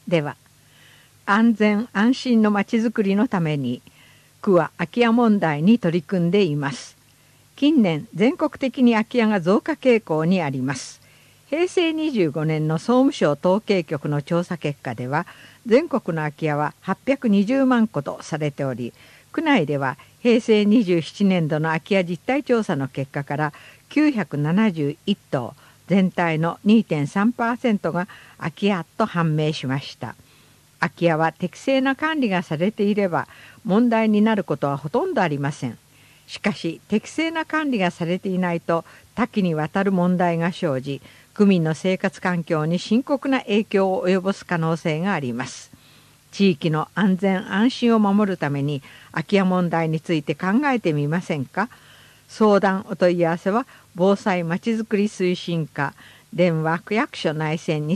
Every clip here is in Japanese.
では、安全安心のまちづくりのために区は空き家問題に取り組んでいます。近年全国的に空き家が増加傾向にあります。平成25年の総務省統計局の調査結果では、全国の空き家は820万戸とされており、区内では平成27年度の空き家実態調査の結果から971棟、全体の 2.3% が空き家と判明しました。空き家は適正な管理がされていれば問題になることはほとんどありません。しかし適正な管理がされていないと多岐にわたる問題が生じ、区民の生活環境に深刻な影響を及ぼす可能性があります。地域の安全安心を守るために空き家問題について考えてみませんか。相談お問い合わせは防災まちづくり推進課、電話区役所内線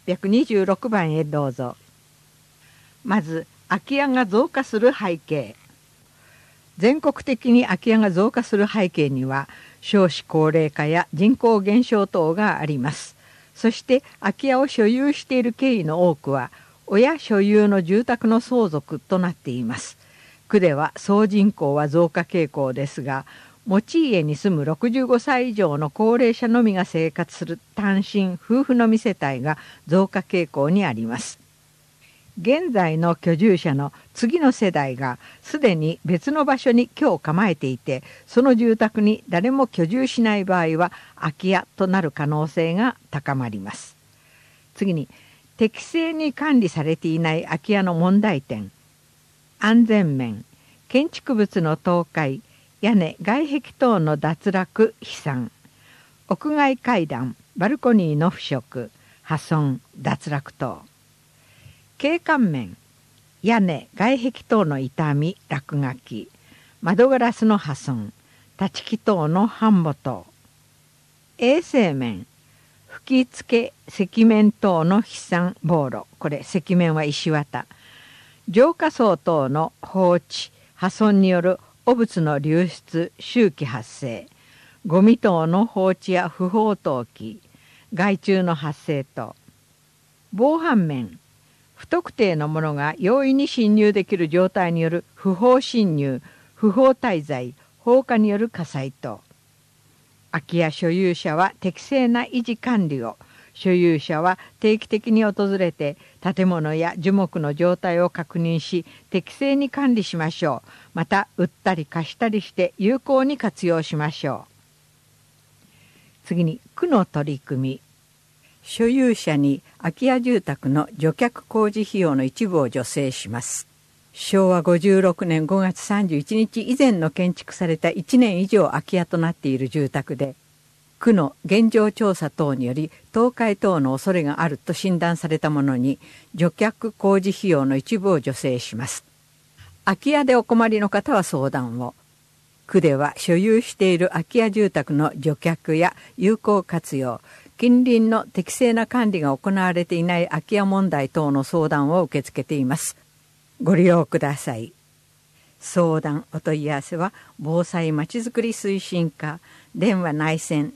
2826番へどうぞ。まず空き家が増加する背景。全国的に空き家が増加する背景には少子高齢化や人口減少等があります。そして空き家を所有している経緯の多くは親所有の住宅の相続となっています。区では総人口は増加傾向ですが、持ち家に住む65歳以上の高齢者のみが生活する単身夫婦のみ世帯が増加傾向にあります。現在の居住者の次の世代がすでに別の場所に居を構えていて、その住宅に誰も居住しない場合は空き家となる可能性が高まります。次に、適正に管理されていない空き家の問題点。安全面、建築物の倒壊、屋根外壁等の脱落飛散、屋外階段バルコニーの腐食破損脱落等。景観面、屋根外壁等の傷み落書き、窓ガラスの破損、立ち木等の斑驳等。衛生面、吹き付け石面等の飛散暴露、これ石面は石綿、浄化槽等の放置破損による汚物の流出臭気発生、ゴミ等の放置や不法投棄、害虫の発生等。防犯面、不特定の者が容易に侵入できる状態による不法侵入、不法滞在、放火による火災等。空き家所有者は適正な維持管理を、所有者は定期的に訪れて建物や樹木の状態を確認し適正に管理しましょう。また売ったり貸したりして有効に活用しましょう。次に区の取り組み。所有者に空き家住宅の除却工事費用の一部を助成します。昭和56年5月31日以前の建築された1年以上空き家となっている住宅で、区の現状調査等により倒壊等の恐れがあると診断されたものに除却工事費用の一部を助成します。空き家でお困りの方は相談を。区では所有している空き家住宅の除却や有効活用、近隣の適正な管理が行われていない空き家問題等の相談を受け付けています。ご利用ください。相談お問い合わせは防災まちづくり推進課、電話内線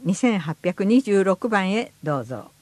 2826番へどうぞ。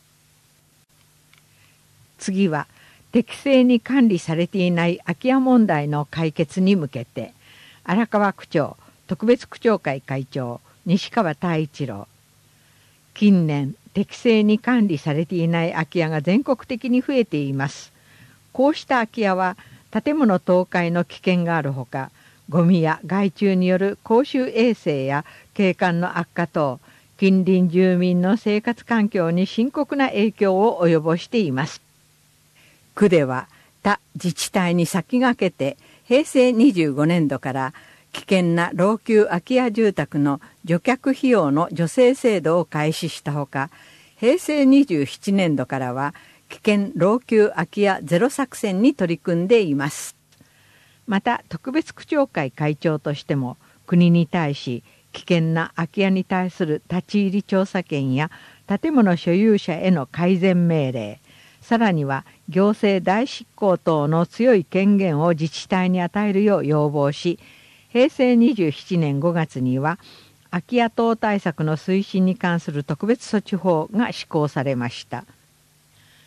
次は適正に管理されていない空き家問題の解決に向けて、荒川区長特別区長会会長西川太一郎。近年適正に管理されていない空き家が全国的に増えています。こうした空き家は建物倒壊の危険があるほか、ゴミや害虫による公衆衛生や景観の悪化等、近隣住民の生活環境に深刻な影響を及ぼしています。区では他自治体に先駆けて平成25年度から危険な老朽空き家住宅の除却費用の助成制度を開始したほか、平成27年度からは危険老朽空き家ゼロ作戦に取り組んでいます。また特別区長会会長としても国に対し危険な空き家に対する立ち入り調査権や建物所有者への改善命令、さらには行政代執行等の強い権限を自治体に与えるよう要望し、平成27年5月には空き家等対策の推進に関する特別措置法が施行されました。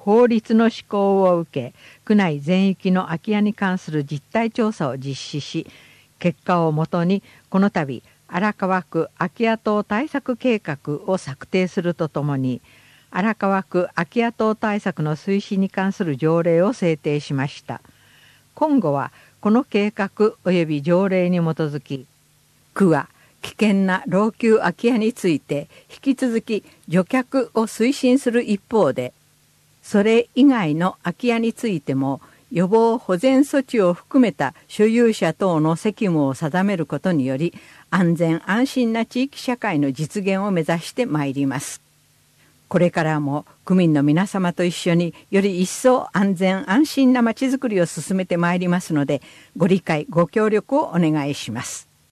法律の施行を受け、区内全域の空き家に関する実態調査を実施し、結果をもとにこの度荒川区空き家等対策計画を策定するとともに、荒川区空き家等対策の推進に関する条例を制定しました。今後はこの計画及び条例に基づき、区は危険な老朽空き家について引き続き除却を推進する一方で、それ以外の空き家についても予防保全措置を含めた所有者等の責務を定めることにより、安全安心な地域社会の実現を目指してまいります。これからも区民の皆様と一緒により一層安全安心なまちづくりを進めてまいりますので、ご理解ご協力をお願いします。